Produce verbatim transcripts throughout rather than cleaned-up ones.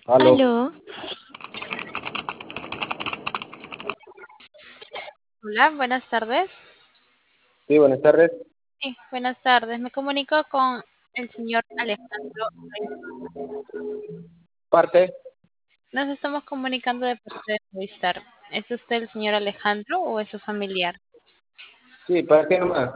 Aló. Aló, Hola, buenas tardes. Sí, buenas tardes. Sí, buenas tardes. Me comunico con el señor Alejandro. Parte. Nos estamos comunicando de parte de Movistar. ¿Es usted el señor Alejandro o es su familiar? Sí, ¿para qué nomás?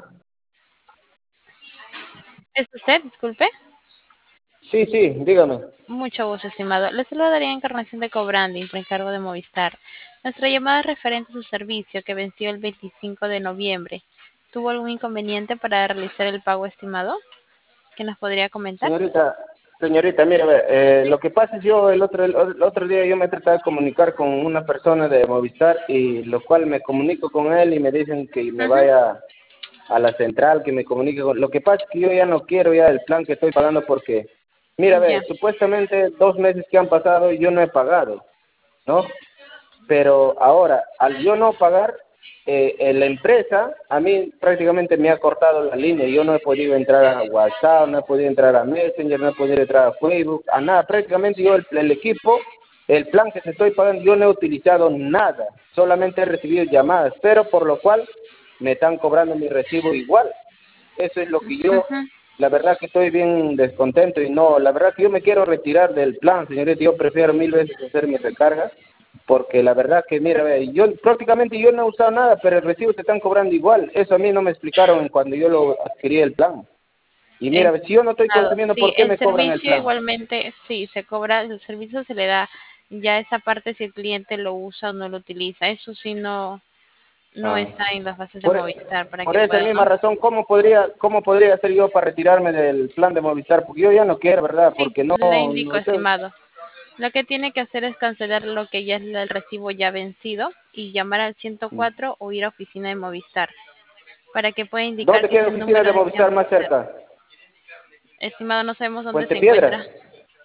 ¿Es usted? Disculpe. Sí, sí, dígame. Mucho gusto, estimado. Le saludaría Encarnación de Cobranding por encargo de Movistar. Nuestra llamada es referente a su servicio que venció el veinticinco de noviembre. ¿Tuvo algún inconveniente para realizar el pago estimado? ¿Qué nos podría comentar? Señorita, señorita, mire, ve, eh, lo que pasa es yo el otro, el, el otro día yo me traté de comunicar con una persona de Movistar y lo cual me comunico con él y me dicen que me Ujú. vaya a la central, que me comunique con... Lo que pasa es que yo ya no quiero ya el plan que estoy pagando porque, mira, ve, Ya. supuestamente dos meses que han pasado y yo no he pagado, ¿no? Pero ahora, al yo no pagar, eh, eh, la empresa a mí prácticamente me ha cortado la línea. Yo no he podido entrar a WhatsApp, no he podido entrar a Messenger, no he podido entrar a Facebook, a nada. Prácticamente yo, el, el equipo, el plan que te estoy pagando, yo no he utilizado nada. Solamente he recibido llamadas, pero por lo cual me están cobrando mi recibo igual. Eso es lo que yo, Ujú. la verdad que estoy bien descontento y no, la verdad que yo me quiero retirar del plan, señorita. Yo prefiero mil veces hacer mi recarga porque la verdad que, mira, ve, yo prácticamente yo no he usado nada, pero el recibo te están cobrando igual. Eso a mí no me explicaron cuando yo lo adquirí el plan. Y mira, ve, si yo no estoy Estimado, consumiendo, sí, ¿por qué el me cobran el servicio plan? igualmente, sí, se cobra, el servicio se le da ya esa parte si el cliente lo usa o no lo utiliza. Eso sí no, no Ah. está en las bases de Por, Movistar para por que esa pueda, misma ¿no? razón, ¿cómo podría, cómo podría hacer yo para retirarme del plan de Movistar? Porque yo ya no quiero, ¿verdad? Sí, Porque no, le indico, no sé. estimado. Lo que tiene que hacer es cancelar lo que ya es el recibo ya vencido y llamar al ciento cuatro o ir a oficina de Movistar para que pueda indicar ¿Dónde si queda ese oficina número de desea Movistar más utilizar. cerca? Estimado, no sabemos dónde Puente se Piedra. encuentra.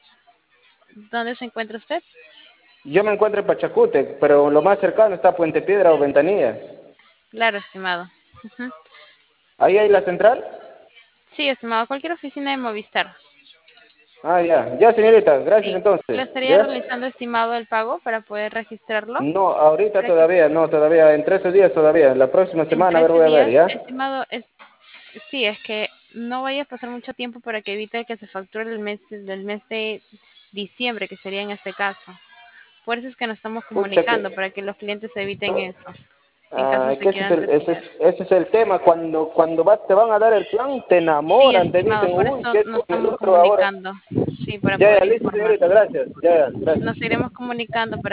¿Dónde se encuentra usted? Yo me encuentro en Pachacute, pero lo más cercano está Puente Piedra o Ventanilla. Claro, estimado. Ujú. ¿Ahí hay la central? Sí, estimado, cualquier oficina de Movistar. Ah, ya. Ya, señorita. Gracias Sí, entonces. ¿le estaría ¿Ya? realizando estimado el pago para poder registrarlo? No, ahorita Para que todavía, no, todavía. En trece días todavía. La próxima en semana, a ver, trece voy a ver, días, ¿ya? estimado, es, sí, es que no vaya a pasar mucho tiempo para que evite que se facture el mes del mes de diciembre, que sería en este caso. Por eso es que nos estamos Pucha comunicando, que... para que los clientes eviten eso, en caso Ah, se que ese es, quieran el, ese, es, retirar. ese es el tema. Cuando cuando va, te van a dar el plan, te Sí, enamoran, te estimado, dicen, por uy, eso que es nos con el estamos otro ahora. comunicando, sí, para Ya, poder ya, listo, informar. señorita. Gracias. Ya, ya, gracias. Nos iremos comunicando para